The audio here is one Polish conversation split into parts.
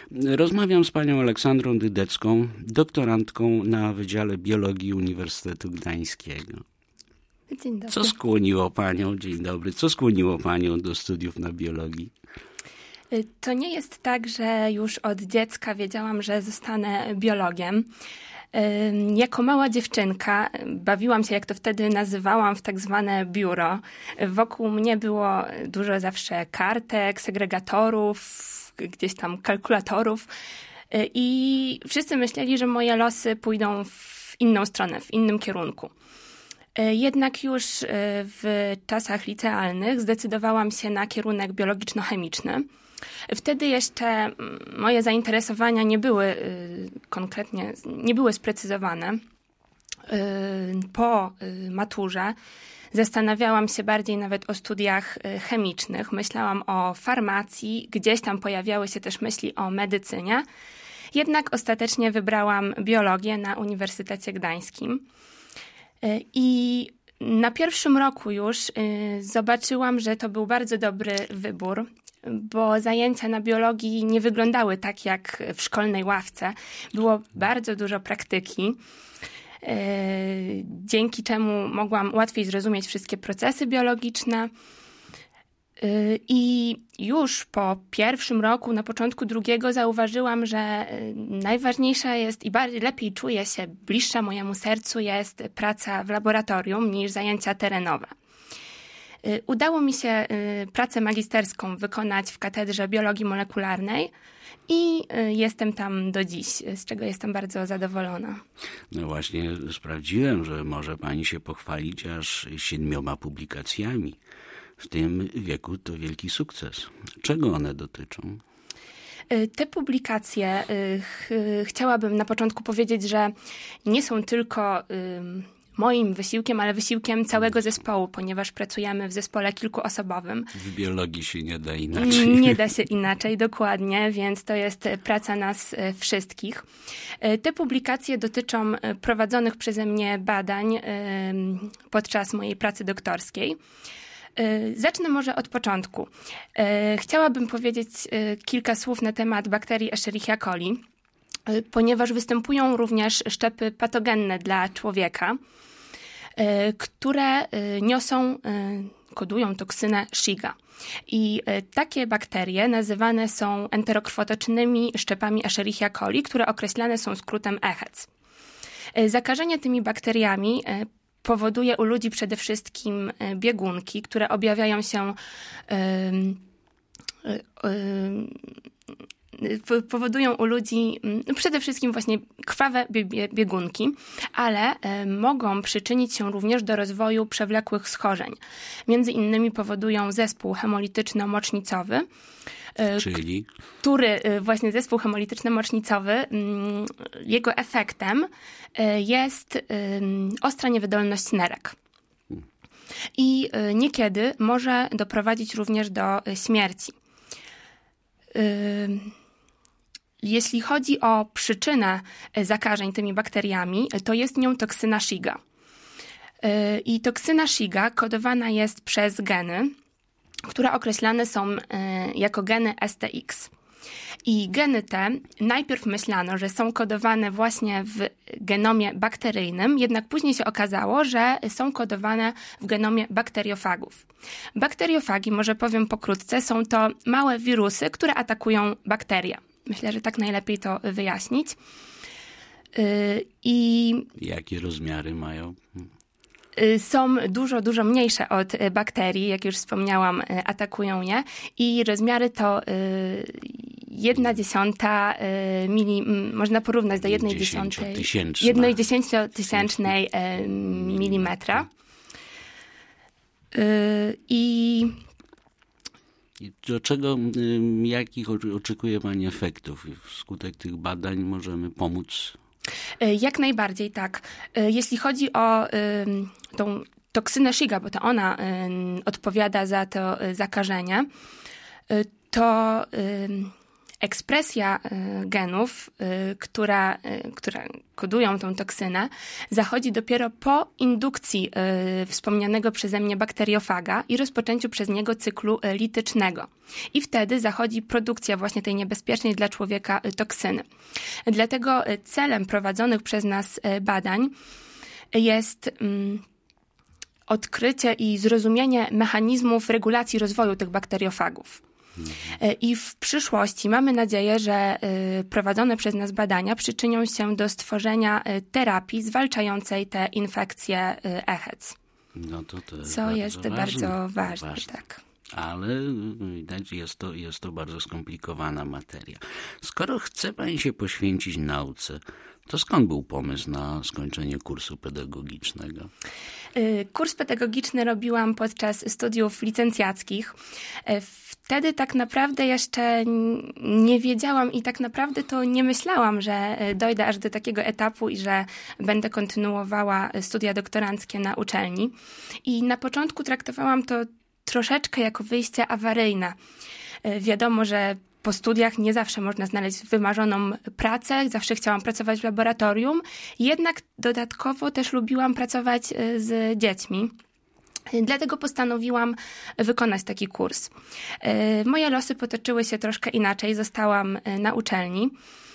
Rozmawiam z panią Aleksandrą Dydecką, doktorantką na Wydziale Biologii Uniwersytetu Gdańskiego. Dzień dobry. Dzień dobry, co skłoniło panią do studiów na biologii? To nie jest tak, że już od dziecka wiedziałam, że zostanę biologiem. Jako mała dziewczynka bawiłam się, jak to wtedy nazywałam, w tak zwane biuro. Wokół mnie było dużo zawsze kartek, segregatorów, gdzieś tam kalkulatorów i wszyscy myśleli, że moje losy pójdą w inną stronę, w innym kierunku. Jednak już w czasach licealnych zdecydowałam się na kierunek biologiczno-chemiczny. Wtedy jeszcze moje zainteresowania nie były sprecyzowane. Po maturze zastanawiałam się bardziej nawet o studiach chemicznych. Myślałam o farmacji, gdzieś tam pojawiały się też myśli o medycynie. Jednak ostatecznie wybrałam biologię na Uniwersytecie Gdańskim. I na pierwszym roku już zobaczyłam, że to był bardzo dobry wybór, bo zajęcia na biologii nie wyglądały tak jak w szkolnej ławce. Było bardzo dużo praktyki, dzięki czemu mogłam łatwiej zrozumieć wszystkie procesy biologiczne. I już po pierwszym roku, na początku drugiego zauważyłam, że najważniejsza jest i lepiej czuję się, bliższa mojemu sercu jest praca w laboratorium niż zajęcia terenowe. Udało mi się pracę magisterską wykonać w Katedrze Biologii Molekularnej i jestem tam do dziś, z czego jestem bardzo zadowolona. No właśnie sprawdziłem, że może pani się pochwalić aż 7 publikacjami. W tym wieku to wielki sukces. Czego one dotyczą? Te publikacje, chciałabym na początku powiedzieć, że nie są tylko moim wysiłkiem, ale wysiłkiem całego zespołu, ponieważ pracujemy w zespole kilkuosobowym. W biologii się nie da inaczej. Nie da się inaczej, dokładnie, więc to jest praca nas wszystkich. Te publikacje dotyczą prowadzonych przeze mnie badań podczas mojej pracy doktorskiej. Zacznę może od początku. Chciałabym powiedzieć kilka słów na temat bakterii Escherichia coli, ponieważ występują również szczepy patogenne dla człowieka, które kodują toksynę Shiga. I takie bakterie nazywane są enterokrwotocznymi szczepami Escherichia coli, które określane są skrótem EHEC. Zakażenie tymi bakteriami powoduje u ludzi przede wszystkim biegunki, które objawiają się powodują u ludzi przede wszystkim właśnie krwawe biegunki, ale mogą przyczynić się również do rozwoju przewlekłych schorzeń. Między innymi powodują zespół hemolityczno-mocznicowy, czyli? Który właśnie zespół hemolityczno-mocznicowy, jego efektem jest ostra niewydolność nerek. I niekiedy może doprowadzić również do śmierci. Jeśli chodzi o przyczynę zakażeń tymi bakteriami, to jest nią toksyna Shiga. I toksyna Shiga kodowana jest przez geny, które określane są jako geny STX. I geny te najpierw myślano, że są kodowane właśnie w genomie bakteryjnym, jednak później się okazało, że są kodowane w genomie bakteriofagów. Bakteriofagi, może powiem pokrótce, są to małe wirusy, które atakują bakterie. Myślę, że tak najlepiej to wyjaśnić. Jakie rozmiary mają? Są dużo mniejsze od bakterii, jak już wspomniałam, atakują je i rozmiary to 1/10 można porównać do 1/10 milimetra. I jakich oczekuje pani efektów? Wskutek tych badań możemy pomóc? Jak najbardziej, tak. Jeśli chodzi o tą toksynę Shiga, bo to ona odpowiada za to zakażenie, to Ekspresja genów, które kodują tą toksynę, zachodzi dopiero po indukcji wspomnianego przeze mnie bakteriofaga i rozpoczęciu przez niego cyklu litycznego. I wtedy zachodzi produkcja właśnie tej niebezpiecznej dla człowieka toksyny. Dlatego celem prowadzonych przez nas badań jest odkrycie i zrozumienie mechanizmów regulacji rozwoju tych bakteriofagów. I w przyszłości mamy nadzieję, że prowadzone przez nas badania przyczynią się do stworzenia terapii zwalczającej te infekcje EHEC. No to co jest bardzo ważne. Tak. Ale widać, jest to bardzo skomplikowana materia. Skoro chce pani się poświęcić nauce, to skąd był pomysł na skończenie kursu pedagogicznego? Kurs pedagogiczny robiłam podczas studiów licencjackich. Wtedy tak naprawdę jeszcze nie wiedziałam i tak naprawdę to nie myślałam, że dojdę aż do takiego etapu i że będę kontynuowała studia doktoranckie na uczelni. I na początku traktowałam to troszeczkę jako wyjście awaryjne. Wiadomo, że po studiach nie zawsze można znaleźć wymarzoną pracę, zawsze chciałam pracować w laboratorium, jednak dodatkowo też lubiłam pracować z dziećmi. Dlatego postanowiłam wykonać taki kurs. Moje losy potoczyły się troszkę inaczej, zostałam na uczelni.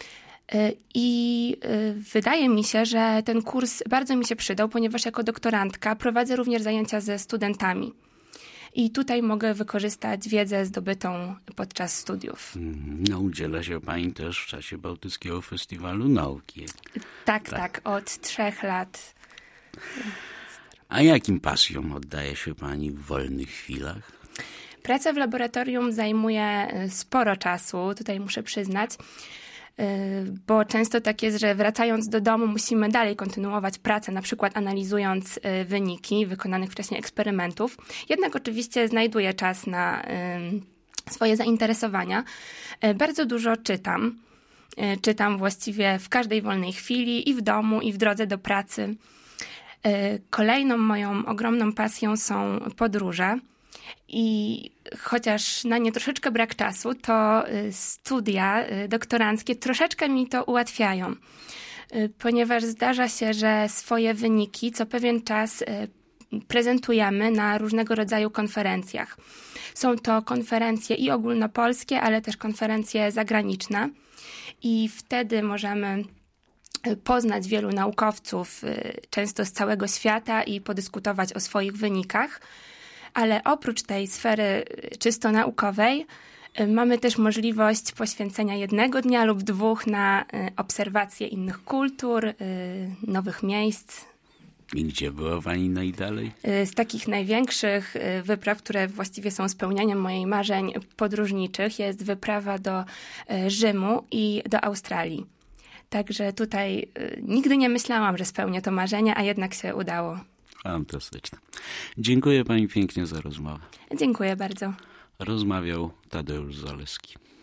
I wydaje mi się, że ten kurs bardzo mi się przydał, ponieważ jako doktorantka prowadzę również zajęcia ze studentami. I tutaj mogę wykorzystać wiedzę zdobytą podczas studiów. No, udziela się pani też w czasie Bałtyckiego Festiwalu Nauki. Tak, od 3 lat. A jakim pasjom oddaje się pani w wolnych chwilach? Praca w laboratorium zajmuje sporo czasu, tutaj muszę przyznać, bo często tak jest, że wracając do domu musimy dalej kontynuować pracę, na przykład analizując wyniki wykonanych wcześniej eksperymentów. Jednak oczywiście znajduję czas na swoje zainteresowania. Bardzo dużo czytam. Czytam właściwie w każdej wolnej chwili i w domu, i w drodze do pracy. Kolejną moją ogromną pasją są podróże. I chociaż na nie troszeczkę brak czasu, to studia doktoranckie troszeczkę mi to ułatwiają, ponieważ zdarza się, że swoje wyniki co pewien czas prezentujemy na różnego rodzaju konferencjach. Są to konferencje i ogólnopolskie, ale też konferencje zagraniczne i wtedy możemy poznać wielu naukowców, często z całego świata i podyskutować o swoich wynikach. Ale oprócz tej sfery czysto naukowej mamy też możliwość poświęcenia 1 dnia lub 2 na obserwację innych kultur, nowych miejsc. I gdzie była pani najdalej? Z takich największych wypraw, które właściwie są spełnianiem moich marzeń podróżniczych, jest wyprawa do Rzymu i do Australii. Także tutaj nigdy nie myślałam, że spełnię to marzenie, a jednak się udało. Fantastyczne. Dziękuję pani pięknie za rozmowę. Dziękuję bardzo. Rozmawiał Tadeusz Zaleski.